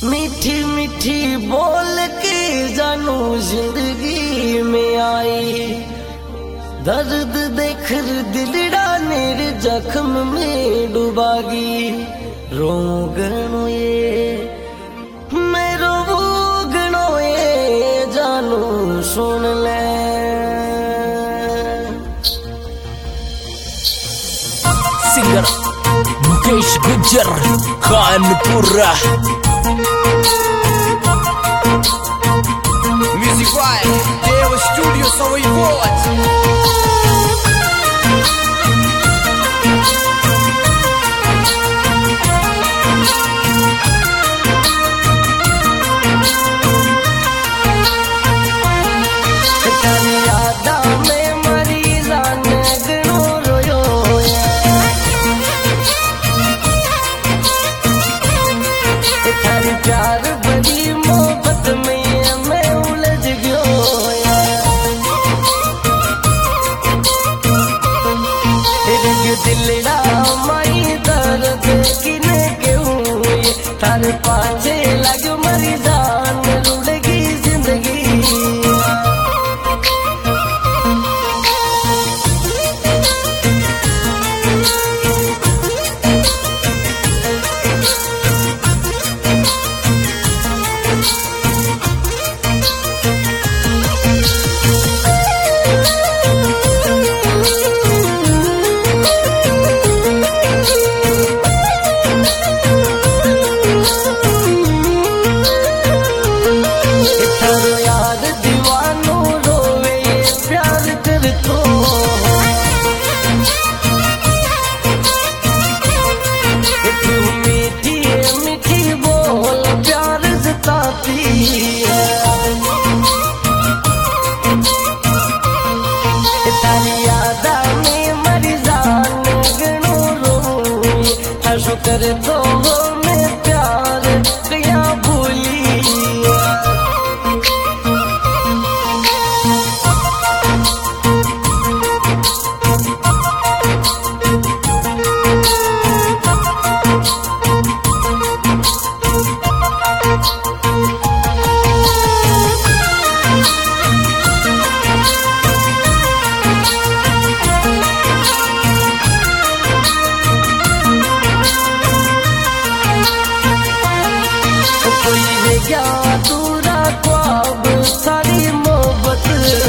मीठी मीठी बोल के जानू जिंदगी में आई, दर्द देखर दिलड़ा मेरे जख्म में डुबागी। रोगनो ये मैं रोगनो ये जानू सुन ले। Singer Mukesh Gujjar Kanpura. Music Wild, Deva Studio são voivodes. प्यार बड़ी मोहब्बत में मैं उलझ गयो। दिलड़ा मारी दर्द किने क्यों तार पाछे लग मरी जान रुड़गी जिंदगी। शुक्र तो मैं प्यार किया भूली। क्या दूरा ख्वाब सारी मोहब्बत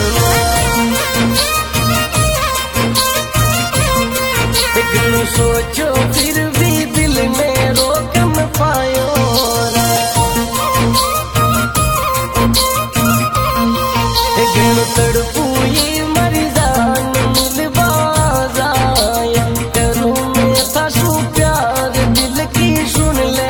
लेकिन सोचो फिर भी दिल में रोक न पायो। लेकिन तड़पू ये मरी जान मिलवा जाया करूँ मैं सासू प्यार दिल की सुन ले।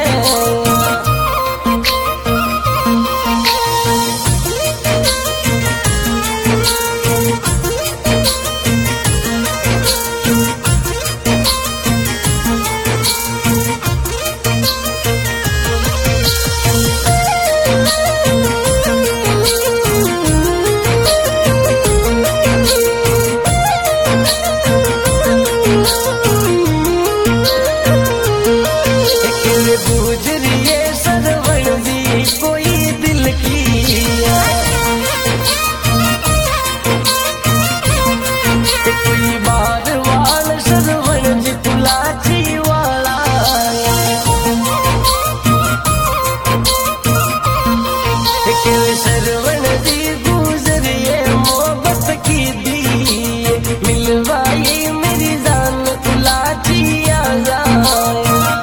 गुजरिए सरवणी कोई दिल की कोई बार वाल सरवण जी तुलाची वाला। सरवण जी गुजरिए मोहब्बत की दी मिलवाई मेरी जान तुलाची आ जाए।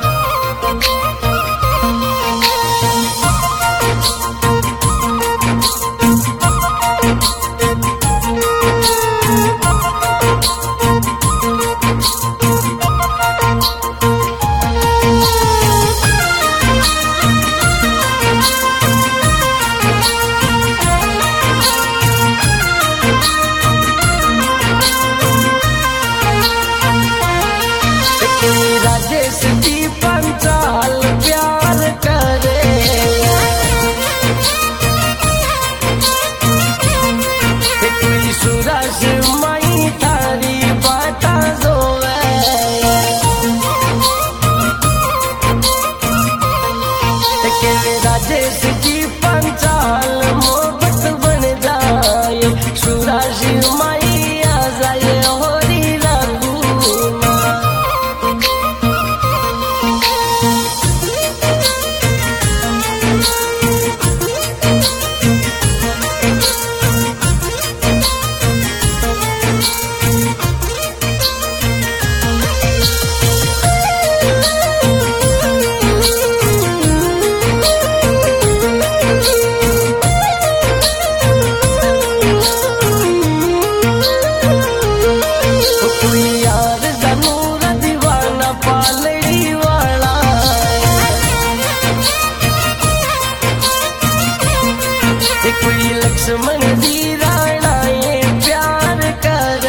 राजेश जी पंचाल प्यार करे कोई सूरज मई थारी बाता जोवे। राजेश राजेश जी पंचाल मोहब्बत बन जाए सुराजी माई आ जाए होरी रघुना कोई लक्ष्मण जी राणा ये प्यार कर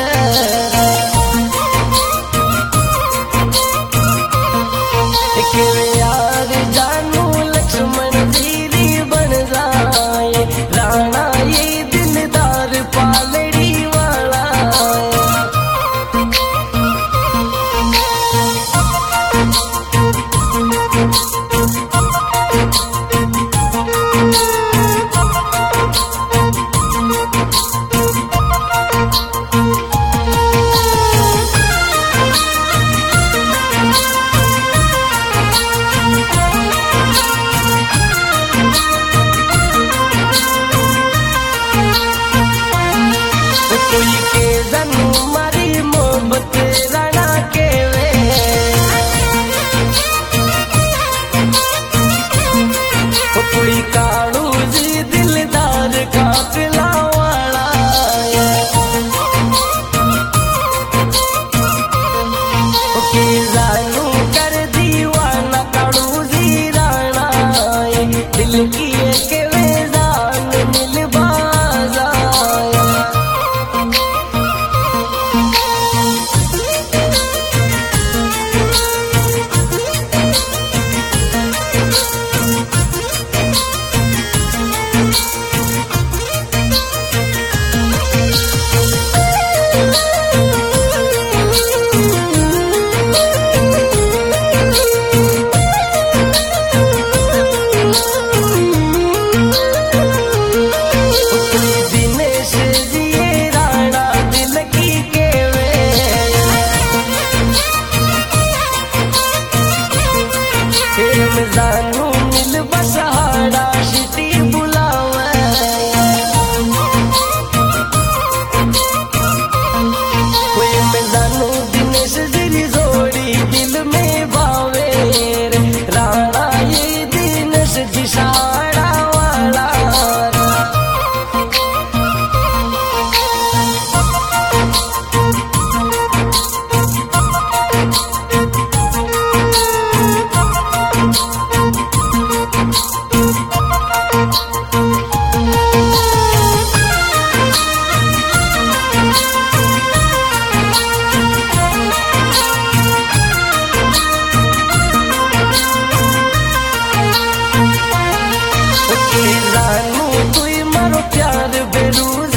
यार जानू लक्ष्मण जी बन जाए राणा ये दिलदार पालड़ी वाला कोई के जानू मारी मोहब्बत राणा के वे कोई काड़ू जी दिलदार काफिला वाला के जानू कर दीवाना काड़ू जी राणा दिल की के वे जान मिल बाजा जानू मिल बसहाड़ा सिटी बुलावे कोई में जानू दिनेश जी जोड़ी दिल में बावे राणा ये दिनेश जी साड़ा वाला जानू तू मारो प्यार बेरू